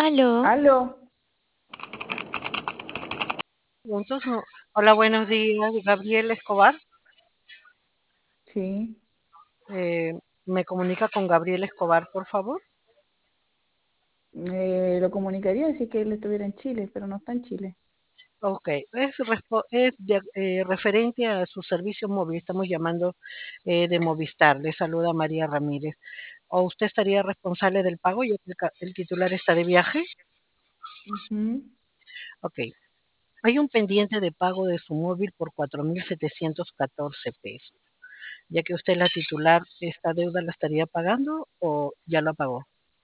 Aló, Aló, Puntos. Hola, buenos días, Gabriel Escobar. sí, Eh, ¿Me comunica con Gabriel Escobar, por favor? lo comunicaría si es que él estuviera en Chile, pero no está en Chile. Ok, referente a su servicio móvil. Estamos llamando de Movistar. Le saluda María Ramírez. ¿O usted estaría responsable del pago ya que el titular está de viaje? Ujú. Ok, hay un pendiente de pago de su móvil por 4.714 pesos. Ya que usted es la titular, ¿esta deuda la estaría pagando o ya la pagó?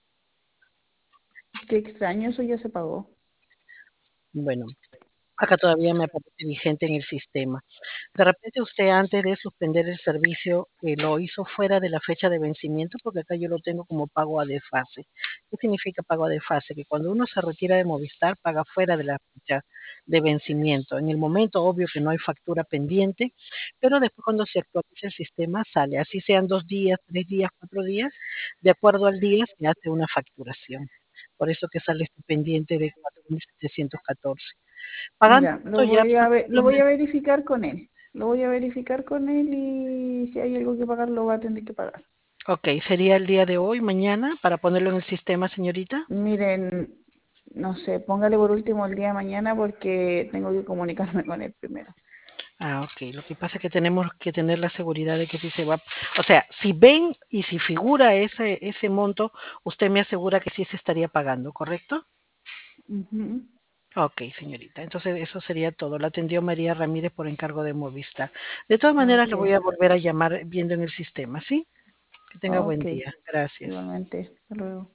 Qué extraño, eso ya se pagó. Bueno, acá todavía me aparece vigente en el sistema. De repente usted antes de suspender el servicio lo hizo fuera de la fecha de vencimiento, porque acá yo lo tengo como pago a desfase. ¿Qué significa pago a desfase? Que cuando uno se retira de Movistar paga fuera de la fecha de vencimiento. En el momento obvio que no hay factura pendiente, pero después cuando se actualiza el sistema sale, así sean 2 días, 3 días, 4 días, de acuerdo al día se hace una facturación. Por eso que sale este pendiente de 4.714. Pagando Mira, esto ya lo voy a posiblemente. verificar con él. Lo voy a verificar con él y si hay algo que pagar, lo va a tener que pagar. Ok, sería el día de hoy, mañana, para ponerlo en el sistema, señorita. Miren, no sé, póngale por último el día de mañana porque tengo que comunicarme con él primero. Ah, ok. Lo que pasa es que tenemos que tener la seguridad de que sí se va. O sea, si ven y si figura ese monto, usted me asegura que sí se estaría pagando, ¿correcto? Ujú. Ok, señorita. Entonces eso sería todo. La atendió María Ramírez por encargo de Movistar. De todas maneras, Ok, le voy a volver a llamar viendo en el sistema, ¿sí? Que tenga ok, buen día. Gracias. igualmente. Hasta luego.